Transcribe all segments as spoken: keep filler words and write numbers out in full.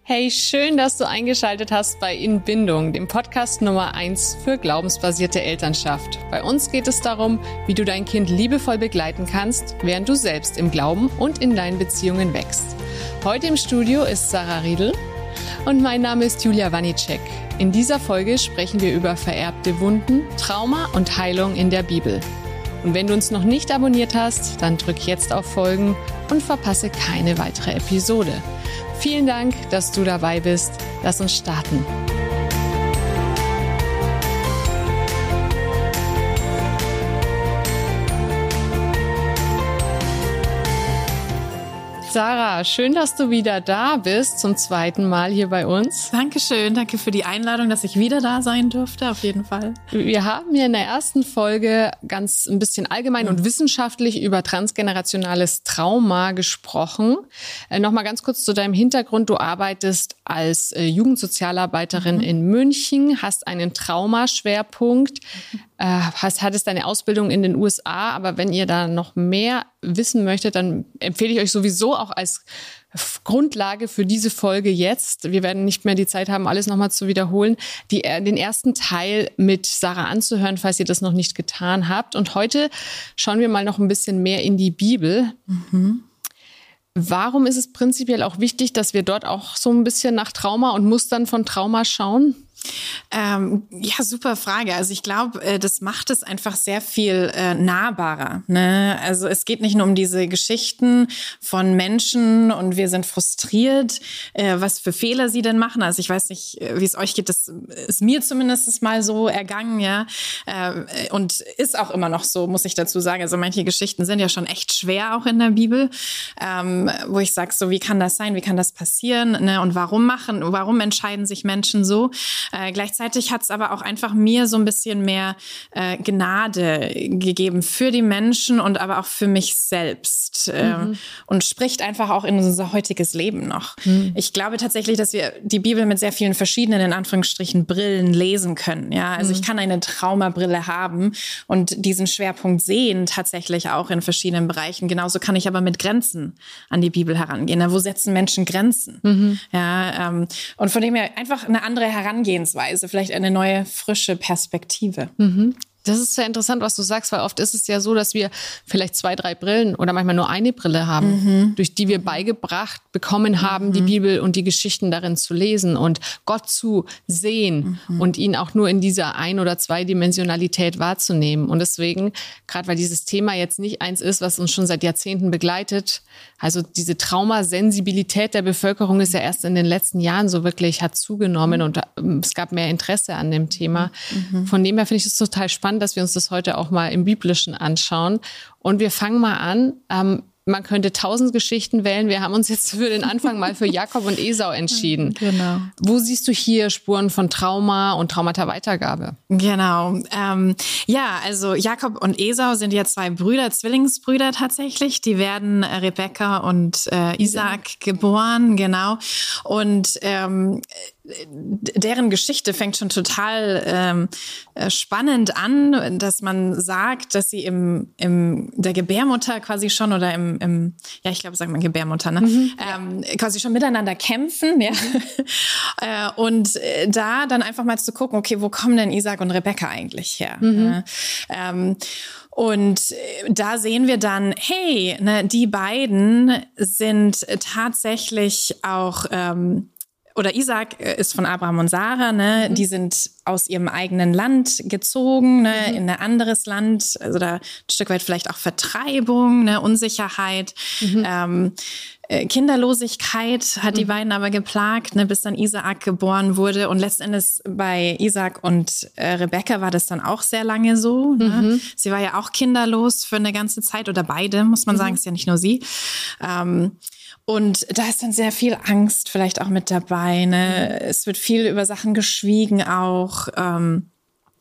Hey, schön, dass du eingeschaltet hast bei In Bindung, dem Podcast Nummer eins für glaubensbasierte Elternschaft. Bei uns geht es darum, wie du dein Kind liebevoll begleiten kannst, während du selbst im Glauben und in deinen Beziehungen wächst. Heute im Studio ist Sarah Riedl und mein Name ist Julia Wanicek. In dieser Folge sprechen wir über vererbte Wunden, Trauma und Heilung in der Bibel. Und wenn du uns noch nicht abonniert hast, dann drück jetzt auf Folgen und verpasse keine weitere Episode. Vielen Dank, dass du dabei bist. Lass uns starten. Sarah, schön, dass du wieder da bist, zum zweiten Mal hier bei uns. Dankeschön, danke für die Einladung, dass ich wieder da sein durfte, auf jeden Fall. Wir haben ja in der ersten Folge ganz ein bisschen allgemein und wissenschaftlich über transgenerationales Trauma gesprochen. Äh, Nochmal ganz kurz zu deinem Hintergrund. Du arbeitest als äh, Jugendsozialarbeiterin mhm. in München, hast einen Traumaschwerpunkt, mhm. äh, hast, hattest deine Ausbildung in den U S A, aber wenn ihr da noch mehr wissen möchtet, dann empfehle ich euch sowieso auch als Grundlage für diese Folge jetzt, wir werden nicht mehr die Zeit haben, alles nochmal zu wiederholen, die, den ersten Teil mit Sarah anzuhören, falls ihr das noch nicht getan habt. Und heute schauen wir mal noch ein bisschen mehr in die Bibel. Mhm. Warum ist es prinzipiell auch wichtig, dass wir dort auch so ein bisschen nach Trauma und Mustern von Trauma schauen? Ähm, ja, super Frage. Also ich glaube, äh, das macht es einfach sehr viel äh, nahbarer. Ne? Also es geht nicht nur um diese Geschichten von Menschen und wir sind frustriert, äh, was für Fehler sie denn machen. Also ich weiß nicht, wie es euch geht. Das ist mir zumindest mal so ergangen, ja. Äh, und ist auch immer noch so, muss ich dazu sagen. Also manche Geschichten sind ja schon echt schwer auch in der Bibel, ähm, wo ich sage, so wie kann das sein, wie kann das passieren, ne? Und warum machen, warum entscheiden sich Menschen so? Äh, gleichzeitig hat es aber auch einfach mir so ein bisschen mehr äh, Gnade gegeben für die Menschen und aber auch für mich selbst äh, mhm. und spricht einfach auch in unser heutiges Leben noch. Mhm. Ich glaube tatsächlich, dass wir die Bibel mit sehr vielen verschiedenen, in Anführungsstrichen, Brillen lesen können. Ja, also mhm. ich kann eine Traumabrille haben und diesen Schwerpunkt sehen tatsächlich auch in verschiedenen Bereichen. Genauso kann ich aber mit Grenzen an die Bibel herangehen. Na, wo setzen Menschen Grenzen? Mhm. Ja, ähm, und von dem her einfach eine andere Herangehensweise. Vielleicht eine neue, frische Perspektive. Mhm. Das ist sehr interessant, was du sagst, weil oft ist es ja so, dass wir vielleicht zwei, drei Brillen oder manchmal nur eine Brille haben, mhm. durch die wir beigebracht bekommen haben, mhm. die Bibel und die Geschichten darin zu lesen und Gott zu sehen mhm. und ihn auch nur in dieser Ein- oder Zweidimensionalität wahrzunehmen. Und deswegen, gerade weil dieses Thema jetzt nicht eins ist, was uns schon seit Jahrzehnten begleitet, also diese Traumasensibilität der Bevölkerung ist ja erst in den letzten Jahren so wirklich, hat zugenommen und es gab mehr Interesse an dem Thema. Mhm. Von dem her finde ich es total spannend, dass wir uns das heute auch mal im Biblischen anschauen. Und wir fangen mal an. Ähm, man könnte tausend Geschichten wählen. Wir haben uns jetzt für den Anfang mal für Jakob und Esau entschieden. Genau. Wo siehst du hier Spuren von Trauma und Traumata-Weitergabe? Genau. Ähm, ja, also Jakob und Esau sind ja zwei Brüder, Zwillingsbrüder tatsächlich. Die werden Rebekka und äh, Isaak geboren, genau. Und ähm, deren Geschichte fängt schon total ähm, spannend an, dass man sagt, dass sie im, im der Gebärmutter quasi schon oder im, im ja, ich glaube, sagt man Gebärmutter, ne? Mhm. Ähm, quasi schon miteinander kämpfen, ja. äh, und da dann einfach mal zu gucken, okay, wo kommen denn Isaak und Rebekka eigentlich her? Mhm. Ja, ähm, Und da sehen wir dann, hey, ne, die beiden sind tatsächlich auch ähm, oder Isaak ist von Abraham und Sarah, ne? Mhm. Die sind aus ihrem eigenen Land gezogen, ne? Mhm. In ein anderes Land, also da ein Stück weit vielleicht auch Vertreibung, ne? Unsicherheit, mhm. ähm, äh, Kinderlosigkeit hat mhm. die beiden aber geplagt, ne? Bis dann Isaak geboren wurde. Und letzten Endes bei Isaak und äh, Rebekka war das dann auch sehr lange so. Ne? Mhm. Sie war ja auch kinderlos für eine ganze Zeit oder beide, muss man mhm. sagen, ist ja nicht nur sie. Ähm, Und da ist dann sehr viel Angst vielleicht auch mit dabei. Ne? Es wird viel über Sachen geschwiegen auch. Ähm,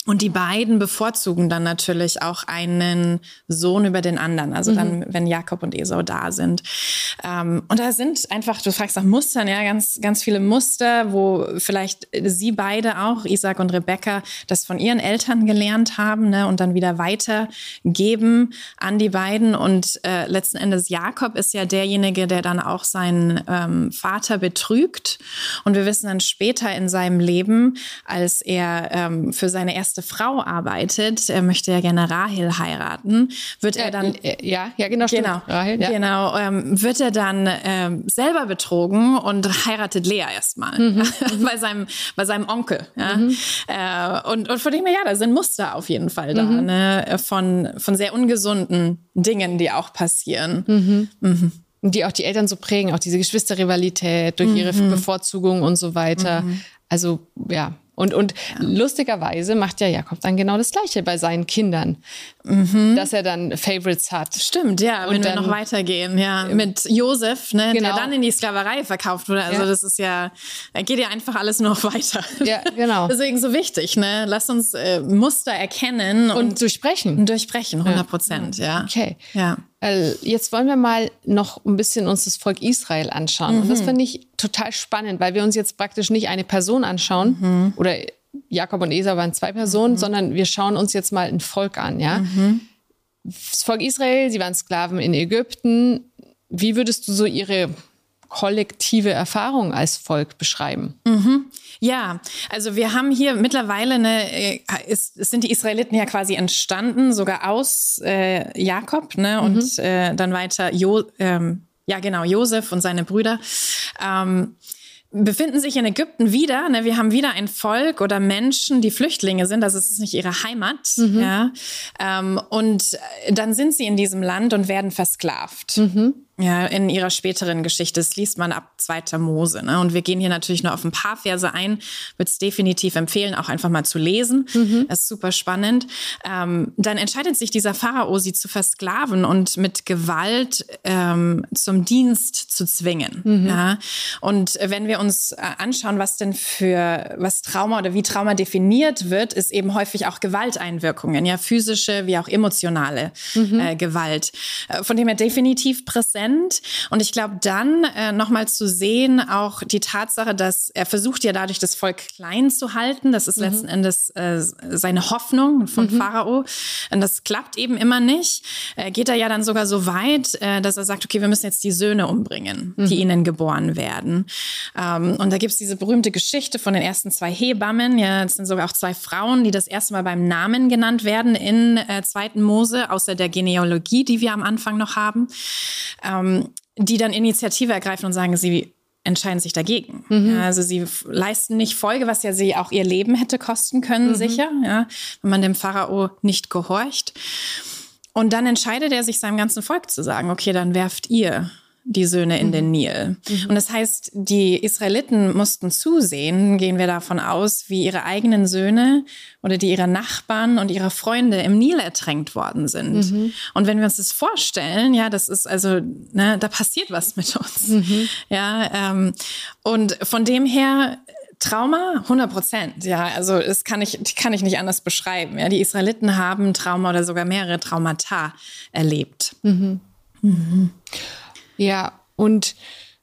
Und die beiden bevorzugen dann natürlich auch einen Sohn über den anderen. Also dann, mhm. wenn Jakob und Esau da sind. Ähm, und da sind einfach, du fragst nach Mustern, ja, ganz, ganz viele Muster, wo vielleicht sie beide auch, Isaac und Rebekka, das von ihren Eltern gelernt haben, ne, und dann wieder weitergeben an die beiden. Und äh, letzten Endes Jakob ist ja derjenige, der dann auch seinen ähm, Vater betrügt. Und wir wissen dann später in seinem Leben, als er ähm, für seine erste Frau arbeitet, er möchte ja gerne Rahel heiraten, wird er dann ja ja genau stimmt. genau Rahel, ja. genau ähm, wird er dann ähm, selber betrogen und heiratet Lea erstmal mhm. bei seinem bei seinem Onkel, ja mhm. äh, und und von dem her ja, da sind Muster auf jeden Fall da, mhm. ne, von von sehr ungesunden Dingen, die auch passieren. Mhm. Mhm. Die auch die Eltern so prägen, auch diese Geschwisterrivalität durch ihre mhm. Bevorzugung und so weiter. Mhm. Also ja. Und, und ja. lustigerweise macht ja Jakob dann genau das Gleiche bei seinen Kindern, mhm. dass er dann Favorites hat. Stimmt, ja, und wenn dann, wir noch weitergehen, ja, mit Josef, ne, genau. der dann in die Sklaverei verkauft wurde. Also ja. das ist ja, da geht ja einfach alles noch weiter. Ja, genau. Deswegen so wichtig, ne, lass uns äh, Muster erkennen und, und durchsprechen. Und durchsprechen, hundert Prozent, ja. ja. Okay. Ja. Jetzt wollen wir mal noch ein bisschen uns das Volk Israel anschauen. Mhm. Und das finde ich total spannend, weil wir uns jetzt praktisch nicht eine Person anschauen mhm. oder Jakob und Esau waren zwei Personen, mhm. sondern wir schauen uns jetzt mal ein Volk an. Ja? Mhm. Das Volk Israel, sie waren Sklaven in Ägypten. Wie würdest du so ihre kollektive Erfahrung als Volk beschreiben? Mhm. Ja, also wir haben hier mittlerweile eine, ist, sind die Israeliten ja quasi entstanden, sogar aus äh, Jakob, ne, und mhm. äh, dann weiter jo, ähm, ja genau, Josef und seine Brüder. Ähm, befinden sich in Ägypten wieder. Ne? Wir haben wieder ein Volk oder Menschen, die Flüchtlinge sind. Das ist nicht ihre Heimat. Mhm. Ja? Ähm, und dann sind sie in diesem Land und werden versklavt. Mhm. Ja, in ihrer späteren Geschichte. Das liest man ab zweiter Mose. Ne? Und wir gehen hier natürlich nur auf ein paar Verse ein. Würde es definitiv empfehlen, auch einfach mal zu lesen. Mhm. Das ist super spannend. Ähm, dann entscheidet sich dieser Pharao, sie zu versklaven und mit Gewalt ähm, zum Dienst zu zwingen. Mhm. Ja? Und wenn wir uns anschauen, was denn für, was Trauma oder wie Trauma definiert wird, ist eben häufig auch Gewalteinwirkungen. Ja, physische wie auch emotionale mhm. äh, Gewalt. Äh, von dem her definitiv präsent. Und ich glaube dann äh, nochmal zu sehen, auch die Tatsache, dass er versucht ja dadurch das Volk klein zu halten. Das ist mhm. letzten Endes äh, seine Hoffnung von mhm. Pharao. Und das klappt eben immer nicht. Äh, geht er ja dann sogar so weit, äh, dass er sagt, okay, wir müssen jetzt die Söhne umbringen, mhm. die ihnen geboren werden. Ähm, und da gibt's diese berühmte Geschichte von den ersten zwei Hebammen. Ja, es sind sogar auch zwei Frauen, die das erste Mal beim Namen genannt werden in äh, zweiten Mose, außer der Genealogie, die wir am Anfang noch haben. Ähm, die dann Initiative ergreifen und sagen, sie entscheiden sich dagegen. Mhm. Ja, also sie f- leisten nicht Folge, was ja sie auch ihr Leben hätte kosten können, mhm. sicher, ja, wenn man dem Pharao nicht gehorcht. Und dann entscheidet er sich seinem ganzen Volk zu sagen, okay, dann werft ihr die Söhne in mhm. den Nil. Mhm. Und das heißt, die Israeliten mussten zusehen, gehen wir davon aus, wie ihre eigenen Söhne oder die ihrer Nachbarn und ihrer Freunde im Nil ertränkt worden sind. Mhm. Und wenn wir uns das vorstellen, ja, das ist also, ne, da passiert was mit uns. Mhm. Ja, ähm, und von dem her Trauma, hundert Prozent, ja, also das kann ich, kann ich nicht anders beschreiben. Ja, die Israeliten haben Trauma oder sogar mehrere Traumata erlebt. Mhm. Mhm. Ja, und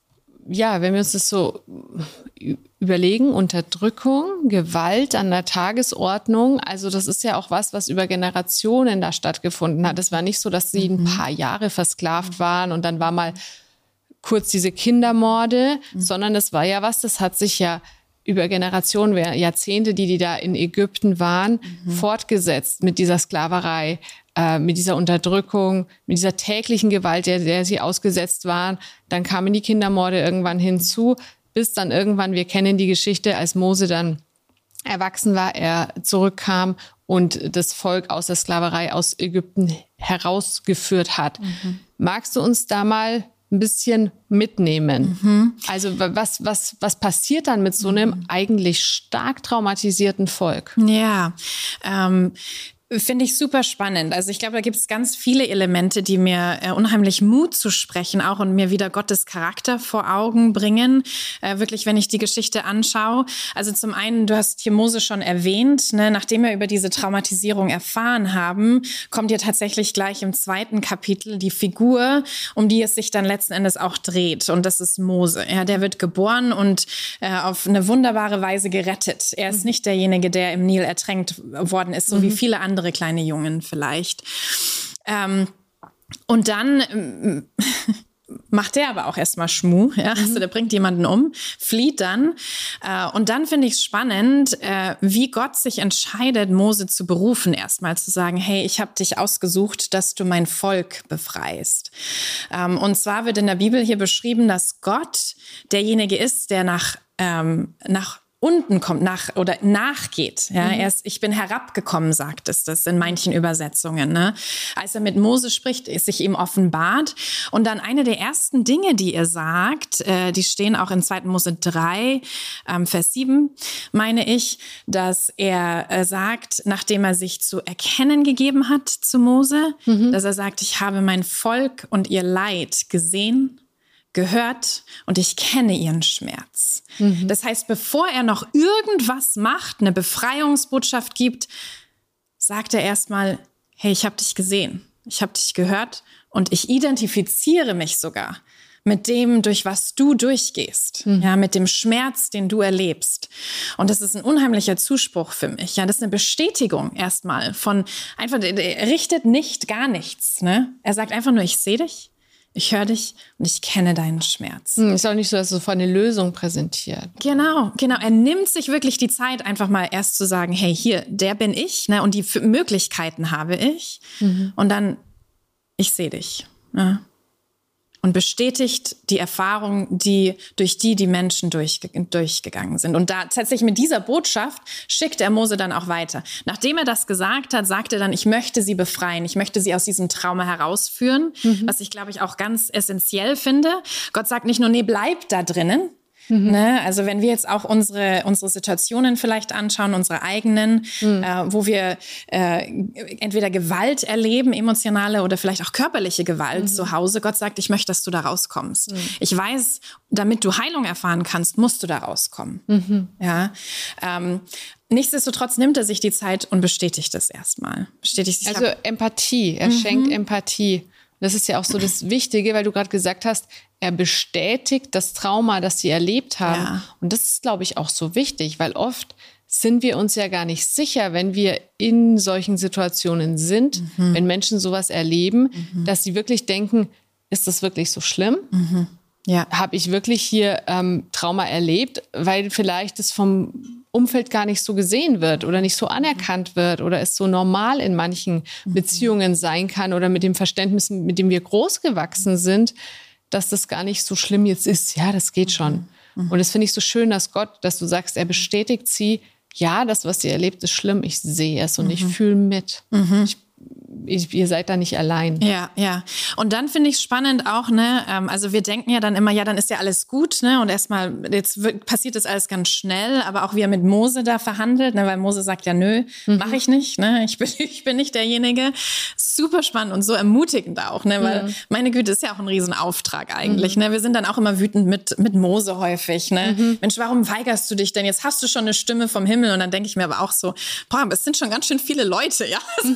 ja, wenn wir uns das so überlegen, Unterdrückung, Gewalt an der Tagesordnung, also das ist ja auch was, was über Generationen da stattgefunden hat. Es war nicht so, dass sie ein paar Jahre versklavt waren und dann war mal kurz diese Kindermorde, mhm. sondern das war ja was, das hat sich ja über Generationen, Jahrzehnte, die die da in Ägypten waren, mhm. fortgesetzt mit dieser Sklaverei, äh, mit dieser Unterdrückung, mit dieser täglichen Gewalt, der, der sie ausgesetzt waren. Dann kamen die Kindermorde irgendwann hinzu, bis dann irgendwann, wir kennen die Geschichte, als Mose dann erwachsen war, er zurückkam und das Volk aus der Sklaverei aus Ägypten herausgeführt hat. Mhm. Magst du uns da mal ein bisschen mitnehmen? Mhm. Also was, was, was passiert dann mit so einem mhm. eigentlich stark traumatisierten Volk? Ja, ähm, Finde ich super spannend. Also ich glaube, da gibt es ganz viele Elemente, die mir äh, unheimlich Mut zu sprechen auch und mir wieder Gottes Charakter vor Augen bringen. Äh, wirklich, wenn ich die Geschichte anschaue. Also zum einen, du hast hier Mose schon erwähnt, ne, nachdem wir über diese Traumatisierung erfahren haben, kommt ja tatsächlich gleich im zweiten Kapitel die Figur, um die es sich dann letzten Endes auch dreht. Und das ist Mose. Ja, der wird geboren und äh, auf eine wunderbare Weise gerettet. Er ist nicht derjenige, der im Nil ertränkt worden ist, so mhm. wie viele andere kleine Jungen vielleicht. Ähm, und dann ähm, macht der aber auch erstmal Schmuh. Ja? Mhm. Also der bringt jemanden um, flieht dann. Äh, und dann finde ich es spannend, äh, wie Gott sich entscheidet, Mose zu berufen, erstmal zu sagen, hey, ich habe dich ausgesucht, dass du mein Volk befreist. Ähm, und zwar wird in der Bibel hier beschrieben, dass Gott derjenige ist, der nach, ähm, nach unten kommt nach oder nachgeht. Ja, mhm. erst ich bin herabgekommen, sagt es das in manchen Übersetzungen. Ne? Als er mit Mose spricht, ist sich ihm offenbart. Und dann eine der ersten Dinge, die er sagt, äh, die stehen auch in zweiten Mose drei, ähm, Vers sieben, meine ich, dass er äh, sagt, nachdem er sich zu erkennen gegeben hat zu Mose, mhm. dass er sagt, ich habe mein Volk und ihr Leid gesehen, gehört und ich kenne ihren Schmerz. Mhm. Das heißt, bevor er noch irgendwas macht, eine Befreiungsbotschaft gibt, sagt er erstmal, hey, ich habe dich gesehen, ich habe dich gehört und ich identifiziere mich sogar mit dem, durch was du durchgehst, mhm. ja, mit dem Schmerz, den du erlebst. Und das ist ein unheimlicher Zuspruch für mich. Ja, das ist eine Bestätigung erstmal von einfach, er richtet nicht gar nichts. Ne? Er sagt einfach nur, ich sehe dich. Ich höre dich und ich kenne deinen Schmerz. Hm, ist auch nicht so, dass er sofort eine Lösung präsentiert. Genau, genau. Er nimmt sich wirklich die Zeit, einfach mal erst zu sagen, hey, hier, der bin ich, ne, und die F- Möglichkeiten habe ich. Mhm. Und dann, ich sehe dich. Ja. Und bestätigt die Erfahrung, die, durch die die Menschen durchge- durchgegangen sind. Und da tatsächlich mit dieser Botschaft schickt er Mose dann auch weiter. Nachdem er das gesagt hat, sagt er dann, ich möchte sie befreien, ich möchte sie aus diesem Trauma herausführen, mhm. was ich, glaube ich, auch ganz essentiell finde. Gott sagt nicht nur, nee, bleib da drinnen. Mhm. Ne? Also wenn wir jetzt auch unsere, unsere Situationen vielleicht anschauen, unsere eigenen, mhm. äh, wo wir äh, entweder Gewalt erleben, emotionale oder vielleicht auch körperliche Gewalt mhm. zu Hause. Gott sagt, ich möchte, dass du da rauskommst. Mhm. Ich weiß, damit du Heilung erfahren kannst, musst du da rauskommen. Mhm. Ja. Ähm, Nichtsdestotrotz nimmt er sich die Zeit und bestätigt es erstmal. Bestätigt sich also Empathie, er mhm. schenkt Empathie. Das ist ja auch so das Wichtige, weil du gerade gesagt hast, er bestätigt das Trauma, das sie erlebt haben. Ja. Und das ist, glaube ich, auch so wichtig, weil oft sind wir uns ja gar nicht sicher, wenn wir in solchen Situationen sind, mhm. wenn Menschen sowas erleben, mhm. dass sie wirklich denken, ist das wirklich so schlimm? Mhm. Ja. Habe ich wirklich hier ähm, Trauma erlebt, weil vielleicht es vom Umfeld gar nicht so gesehen wird oder nicht so anerkannt wird oder es so normal in manchen mhm. Beziehungen sein kann oder mit dem Verständnis, mit dem wir groß gewachsen sind, dass das gar nicht so schlimm jetzt ist. Ja, das geht schon. Mhm. Und das finde ich so schön, dass Gott, dass du sagst, er bestätigt sie, ja, das, was sie erlebt, ist schlimm. Ich sehe es und mhm. ich fühle mit. Mhm. Ich Ich, ihr seid da nicht allein. Ja, ja. Und dann finde ich es spannend auch, ne, ähm, also wir denken ja dann immer, ja, dann ist ja alles gut, ne, und erstmal, jetzt wird, passiert das alles ganz schnell, aber auch wie er mit Mose da verhandelt, ne, weil Mose sagt ja, nö, mhm. mache ich nicht, ne, ich bin, ich bin nicht derjenige. Super spannend und so ermutigend auch, ne, weil mhm. meine Güte, ist ja auch ein Riesenauftrag eigentlich, mhm. ne, wir sind dann auch immer wütend mit, mit Mose häufig, ne, mhm. Mensch, warum weigerst du dich denn? Jetzt hast du schon eine Stimme vom Himmel und dann denke ich mir aber auch so, boah, es sind schon ganz schön viele Leute, ja. Mhm.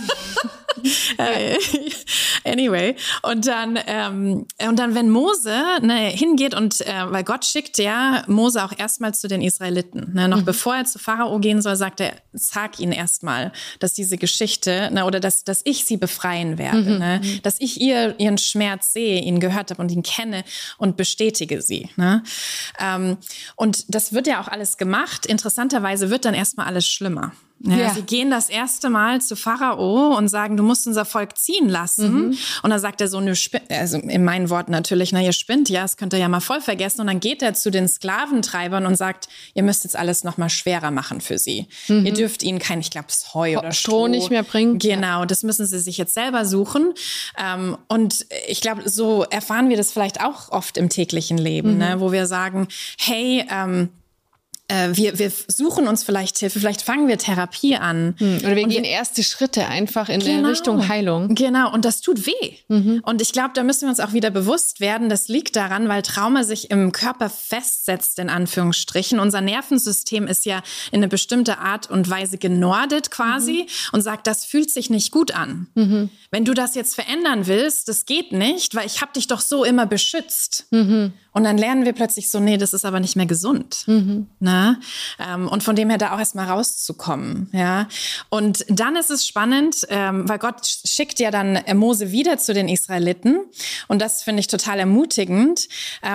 Äh, anyway, und dann, ähm, und dann, wenn Mose ne, hingeht und, äh, weil Gott schickt ja Mose auch erstmal zu den Israeliten, ne, noch mhm. bevor er zu Pharao gehen soll, sagt er, sag ihnen erstmal, dass diese Geschichte, ne, oder dass, dass ich sie befreien werde, mhm. ne, dass ich ihr, ihren Schmerz sehe, ihn gehört habe und ihn kenne und bestätige sie. Ne. Ähm, und das wird ja auch alles gemacht. Interessanterweise wird dann erstmal alles schlimmer. Ja, ja. Sie gehen das erste Mal zu Pharao und sagen, du musst unser Volk ziehen lassen. Mhm. Und dann sagt er so, nö, spinnt, also in meinen Worten natürlich, na, ihr spinnt, ja, das könnt ihr ja mal voll vergessen. Und dann geht er zu den Sklaventreibern und sagt, ihr müsst jetzt alles noch mal schwerer machen für sie. Mhm. Ihr dürft ihnen kein, ich glaube, Heu oder Stroh, Stroh nicht mehr bringen. Genau, das müssen sie sich jetzt selber suchen. Und ich glaube, so erfahren wir das vielleicht auch oft im täglichen Leben, mhm. ne, wo wir sagen, hey, ähm, Wir, wir suchen uns vielleicht Hilfe, vielleicht fangen wir Therapie an. Hm. Oder wir und gehen wir, erste Schritte einfach in genau, Richtung Heilung. Genau, und das tut weh. Mhm. Und ich glaube, da müssen wir uns auch wieder bewusst werden, das liegt daran, weil Trauma sich im Körper festsetzt, in Anführungsstrichen. Unser Nervensystem ist ja in eine bestimmte Art und Weise genordet quasi mhm. und sagt, das fühlt sich nicht gut an. Mhm. Wenn du das jetzt verändern willst, das geht nicht, weil ich habe dich doch so immer beschützt. Mhm. Und dann lernen wir plötzlich so, nee, das ist aber nicht mehr gesund. Mhm. Na? Und von dem her da auch erstmal rauszukommen. Ja? Und dann ist es spannend, weil Gott schickt ja dann Mose wieder zu den Israeliten. Und das finde ich total ermutigend,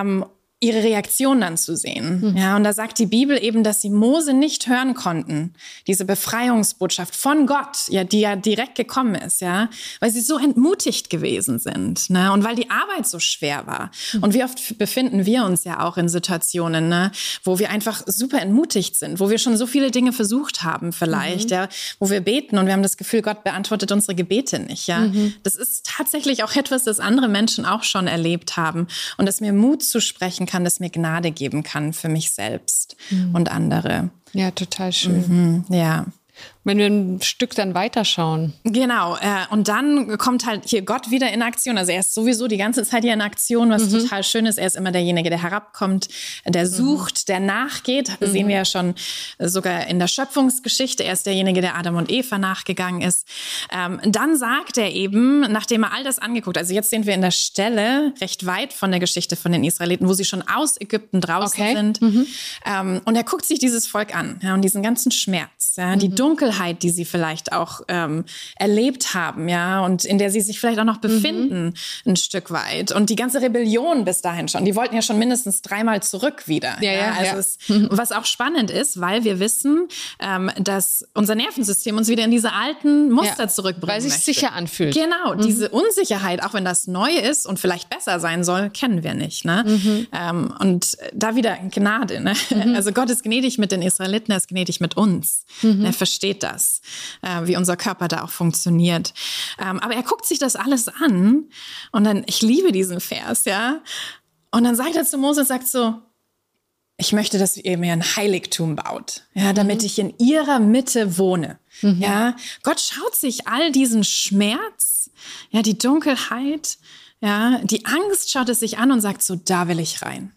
ihre Reaktion dann zu sehen. Mhm. Ja, und da sagt die Bibel eben, dass sie Mose nicht hören konnten, diese Befreiungsbotschaft von Gott, ja, die ja direkt gekommen ist, ja, weil sie so entmutigt gewesen sind, ne, und weil die Arbeit so schwer war. Mhm. Und wie oft befinden wir uns ja auch in Situationen, ne, wo wir einfach super entmutigt sind, wo wir schon so viele Dinge versucht haben vielleicht, mhm. ja, wo wir beten und wir haben das Gefühl, Gott beantwortet unsere Gebete nicht, ja. Mhm. Das ist tatsächlich auch etwas, das andere Menschen auch schon erlebt haben und das mir Mut zu sprechen kann, das mir Gnade geben kann für mich selbst mhm. und andere. Ja, total schön. Mhm, ja. Wenn wir ein Stück dann weiterschauen. Genau, äh, und dann kommt halt hier Gott wieder in Aktion. Also er ist sowieso die ganze Zeit hier in Aktion, was mhm. total schön ist. Er ist immer derjenige, der herabkommt, der sucht, mhm. der nachgeht. Das mhm. sehen wir ja schon sogar in der Schöpfungsgeschichte. Er ist derjenige, der Adam und Eva nachgegangen ist. Ähm, dann sagt er eben, nachdem er all das angeguckt, also jetzt sind wir in der Stelle recht weit von der Geschichte von den Israeliten, wo sie schon aus Ägypten draußen okay. sind. Mhm. Ähm, und er guckt sich dieses Volk an, ja, und diesen ganzen Schmerz, ja, mhm. die Dunkelheit, die sie vielleicht auch ähm, erlebt haben, ja, und in der sie sich vielleicht auch noch befinden, mhm. ein Stück weit. Und die ganze Rebellion bis dahin schon. Die wollten ja schon mindestens dreimal zurück wieder. Ja, ja, also ja. Es, was auch spannend ist, weil wir wissen, ähm, dass unser Nervensystem uns wieder in diese alten Muster ja, zurückbringen weil es sich sicher anfühlt. Genau, mhm. diese Unsicherheit, auch wenn das neu ist und vielleicht besser sein soll, kennen wir nicht. Ne? Mhm. Ähm, und da wieder Gnade. Ne? Mhm. Also Gott ist gnädig mit den Israeliten, er ist gnädig mit uns. Mhm. Er versteht das, äh, wie unser Körper da auch funktioniert. Ähm, aber er guckt sich das alles an und dann, ich liebe diesen Vers, ja. Und dann sagt er zu Mose, sagt so, ich möchte, dass ihr mir ein Heiligtum baut, ja, damit mhm. ich in ihrer Mitte wohne. Mhm. Ja, Gott schaut sich all diesen Schmerz, ja, die Dunkelheit, ja, die Angst schaut es sich an und sagt so, da will ich rein.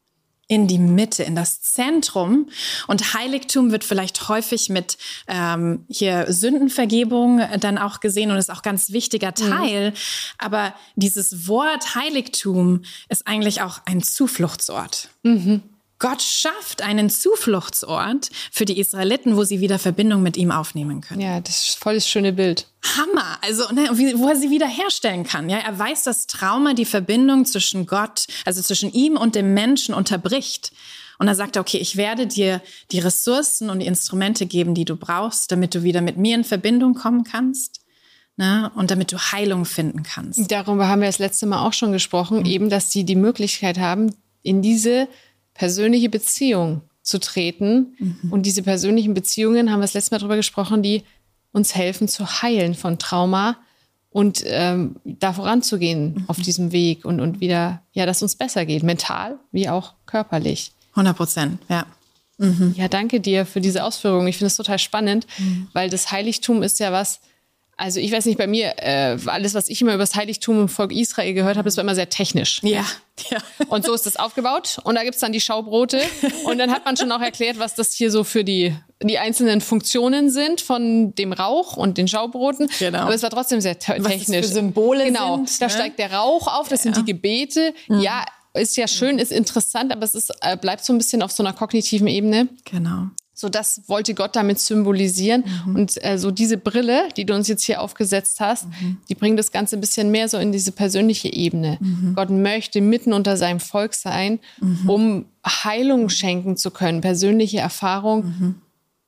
In die Mitte, in das Zentrum. Und Heiligtum wird vielleicht häufig mit ähm, hier Sündenvergebung dann auch gesehen und ist auch ganz wichtiger Teil. Mhm. Aber dieses Wort Heiligtum ist eigentlich auch ein Zufluchtsort. Mhm. Gott schafft einen Zufluchtsort für die Israeliten, wo sie wieder Verbindung mit ihm aufnehmen können. Ja, das ist voll das schöne Bild. Hammer, also ne, wo er sie wieder herstellen kann. Ja, er weiß, dass Trauma die Verbindung zwischen Gott, also zwischen ihm und dem Menschen unterbricht. Und dann sagt er, okay, ich werde dir die Ressourcen und die Instrumente geben, die du brauchst, damit du wieder mit mir in Verbindung kommen kannst. Ne, und damit du Heilung finden kannst. Darüber haben wir das letzte Mal auch schon gesprochen, mhm. eben, dass sie die Möglichkeit haben, in diese persönliche Beziehung zu treten. Mhm. Und diese persönlichen Beziehungen, haben wir das letzte Mal darüber gesprochen, die uns helfen zu heilen von Trauma und ähm, da voranzugehen mhm. auf diesem Weg und, und wieder, ja, dass uns besser geht, mental wie auch körperlich. hundert Prozent, ja. Mhm. Ja, danke dir für diese Ausführungen. Ich finde es total spannend, mhm. weil das Heiligtum ist ja was, also ich weiß nicht, bei mir, äh, alles, was ich immer über das Heiligtum im Volk Israel gehört habe, das war immer sehr technisch. Ja. ja. Und so ist das aufgebaut. Und da gibt's dann die Schaubrote. Und dann hat man schon auch erklärt, was das hier so für die, die einzelnen Funktionen sind von dem Rauch und den Schaubroten. Genau. Aber es war trotzdem sehr te- technisch. Was das für Symbole genau. sind. Da ne? steigt der Rauch auf, das ja. sind die Gebete. Mhm. Ja, ist ja schön, ist interessant, aber es ist, äh, bleibt so ein bisschen auf so einer kognitiven Ebene. Genau. So, das wollte Gott damit symbolisieren. Mhm. Und äh, so diese Brille, die du uns jetzt hier aufgesetzt hast, mhm. die bringt das Ganze ein bisschen mehr so in diese persönliche Ebene. Mhm. Gott möchte mitten unter seinem Volk sein, mhm. um Heilung schenken zu können, persönliche Erfahrung mhm.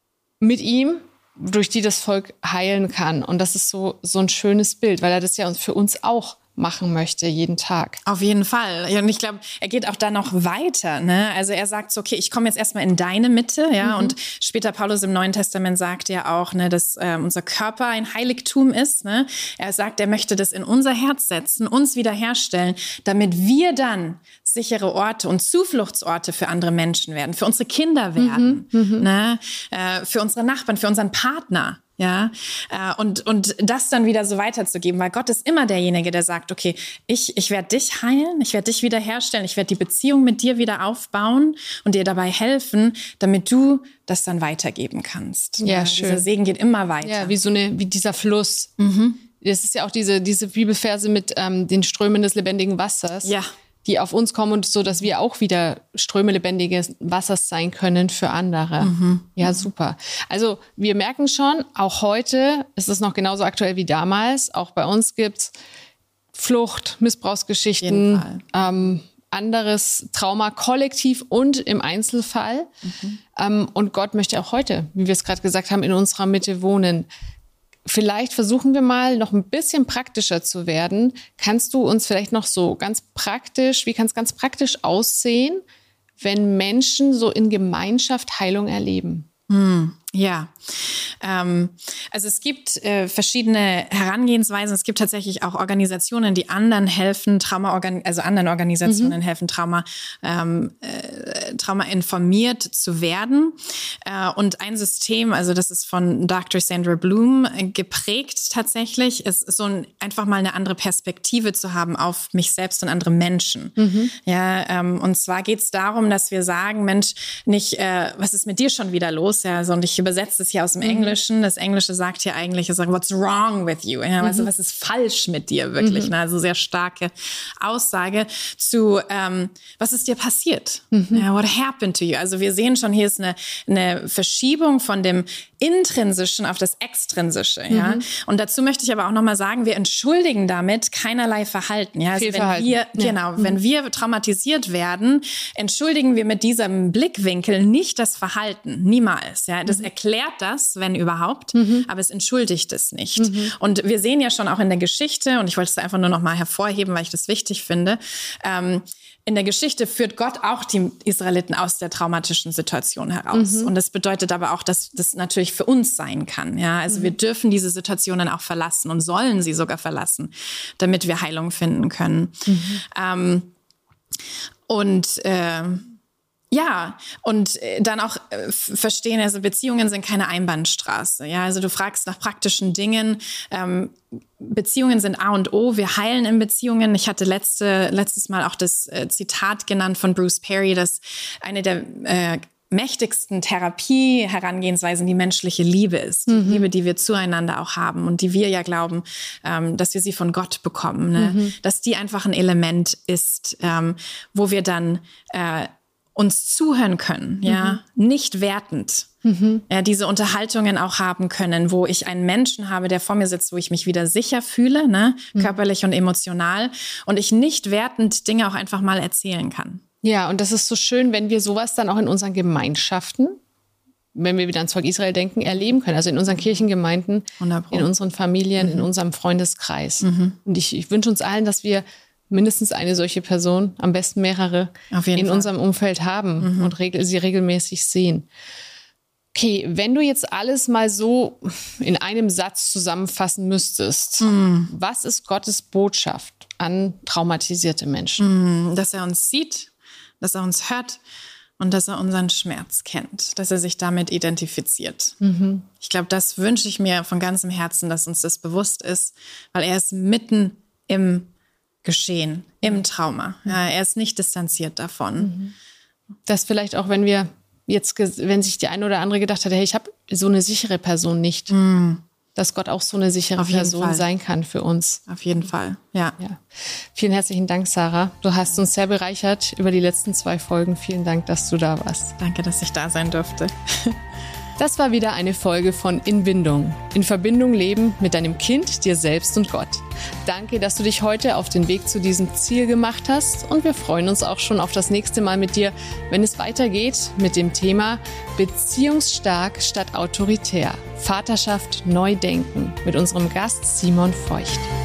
mit ihm, durch die das Volk heilen kann. Und das ist so, so ein schönes Bild, weil er das ja für uns auch machen möchte, jeden Tag. Auf jeden Fall. Ja, und ich glaube, er geht auch da noch weiter. Ne? Also er sagt so, okay, ich komme jetzt erstmal in deine Mitte. Ja, mhm. Und später Paulus im Neuen Testament sagt ja auch, ne, dass äh, unser Körper ein Heiligtum ist. Ne? Er sagt, er möchte das in unser Herz setzen, uns wiederherstellen, damit wir dann sichere Orte und Zufluchtsorte für andere Menschen werden, für unsere Kinder werden, mhm. ne? äh, für unsere Nachbarn, für unseren Partner. Ja, und, und das dann wieder so weiterzugeben, weil Gott ist immer derjenige, der sagt, okay, ich, ich werde dich heilen, ich werde dich wiederherstellen, ich werde die Beziehung mit dir wieder aufbauen und dir dabei helfen, damit du das dann weitergeben kannst. Ja, ja schön. Dieser Segen geht immer weiter. Ja, wie so eine, wie dieser Fluss. Mhm. Das ist ja auch diese, diese Bibelverse mit ähm, den Strömen des lebendigen Wassers. Ja. Die auf uns kommen und so, dass wir auch wieder Ströme lebendiges Wassers sein können für andere. Mhm. Ja, super. Also wir merken schon, auch heute ist es noch genauso aktuell wie damals. Auch bei uns gibt's Flucht, Missbrauchsgeschichten, ähm, anderes Trauma, kollektiv und im Einzelfall. Mhm. Ähm, und Gott möchte auch heute, wie wir es gerade gesagt haben, in unserer Mitte wohnen. Vielleicht versuchen wir mal noch ein bisschen praktischer zu werden. Kannst du uns vielleicht noch so ganz praktisch, wie kann es ganz praktisch aussehen, wenn Menschen so in Gemeinschaft Heilung erleben? Hm, ja, ähm, also es gibt äh, verschiedene Herangehensweisen. Es gibt tatsächlich auch Organisationen, die anderen helfen, Trauma, also anderen Organisationen mhm. helfen, Trauma, ähm, äh, Trauma informiert zu werden. Äh, und ein System, also das ist von Doktor Sandra Bloom äh, geprägt tatsächlich, ist so ein, einfach mal eine andere Perspektive zu haben auf mich selbst und andere Menschen. Mhm. Ja, ähm, und zwar geht es darum, dass wir sagen, Mensch, nicht, äh, was ist mit dir schon wieder los? Ja, so, und ich übersetze es hier aus dem mhm. Englischen. Das Englische sagt hier eigentlich, es sagt, what's wrong with you? Ja, also mhm. was ist falsch mit dir wirklich? Mhm. Ne? Also sehr starke Aussage zu, ähm, was ist dir passiert? Mhm. Ja, what happened to you? Also wir sehen schon, hier ist eine, eine Verschiebung von dem Intrinsischen auf das Extrinsische. Ja? Mhm. Und dazu möchte ich aber auch nochmal sagen, wir entschuldigen damit keinerlei Verhalten. Ja? Also wenn Verhalten. wir, ja. genau, mhm. wenn wir traumatisiert werden, entschuldigen wir mit diesem Blickwinkel nicht das Verhalten. Niemals. Ja? Das mhm. erklärt das, wenn überhaupt, mhm. aber es entschuldigt es nicht. Mhm. Und wir sehen ja schon auch in der Geschichte, und ich wollte es einfach nur noch mal hervorheben, weil ich das wichtig finde, ähm, in der Geschichte führt Gott auch die Israeliten aus der traumatischen Situation heraus. Mhm. Und das bedeutet aber auch, dass das natürlich für uns sein kann. Ja, also mhm. wir dürfen diese Situationen auch verlassen und sollen sie sogar verlassen, damit wir Heilung finden können. Mhm. Ähm, und äh, Ja, und dann auch äh, verstehen, also Beziehungen sind keine Einbahnstraße. Ja, also du fragst nach praktischen Dingen. Ähm, Beziehungen sind A und O. Wir heilen in Beziehungen. Ich hatte letzte, letztes Mal auch das äh, Zitat genannt von Bruce Perry, dass eine der äh, mächtigsten Therapie-Herangehensweisen die menschliche Liebe ist. Die mhm. Liebe, die wir zueinander auch haben und die wir ja glauben, ähm, dass wir sie von Gott bekommen. Ne? Mhm. Dass die einfach ein Element ist, ähm, wo wir dann äh, uns zuhören können, ja, mhm. nicht wertend, mhm. ja, diese Unterhaltungen auch haben können, wo ich einen Menschen habe, der vor mir sitzt, wo ich mich wieder sicher fühle, ne, mhm. körperlich und emotional, und ich nicht wertend Dinge auch einfach mal erzählen kann. Ja, und das ist so schön, wenn wir sowas dann auch in unseren Gemeinschaften, wenn wir wieder ans Volk Israel denken, erleben können. Also in unseren Kirchengemeinden, in unseren Familien, mhm. in unserem Freundeskreis. Mhm. Und ich, ich wünsche uns allen, dass wir mindestens eine solche Person, am besten mehrere, Auf jeden in Fall. unserem Umfeld haben mhm. und regel- sie regelmäßig sehen. Okay, wenn du jetzt alles mal so in einem Satz zusammenfassen müsstest, mhm. was ist Gottes Botschaft an traumatisierte Menschen? Mhm. Dass er uns sieht, dass er uns hört und dass er unseren Schmerz kennt, dass er sich damit identifiziert. Mhm. Ich glaube, das wünsche ich mir von ganzem Herzen, dass uns das bewusst ist, weil er ist mitten im Geschehen, im Trauma. Ja, er ist nicht distanziert davon. Das vielleicht auch, wenn wir jetzt, wenn sich die eine oder andere gedacht hat, hey, ich habe so eine sichere Person nicht, mm. dass Gott auch so eine sichere Person Fall. sein kann für uns. Auf jeden Fall, ja. ja. Vielen herzlichen Dank, Sarah. Du hast uns sehr bereichert über die letzten zwei Folgen. Vielen Dank, dass du da warst. Danke, dass ich da sein durfte. Das war wieder eine Folge von In Bindung. In Verbindung leben mit deinem Kind, dir selbst und Gott. Danke, dass du dich heute auf den Weg zu diesem Ziel gemacht hast, und wir freuen uns auch schon auf das nächste Mal mit dir, wenn es weitergeht mit dem Thema Beziehungsstark statt autoritär. Vaterschaft neu denken mit unserem Gast Simon Feucht.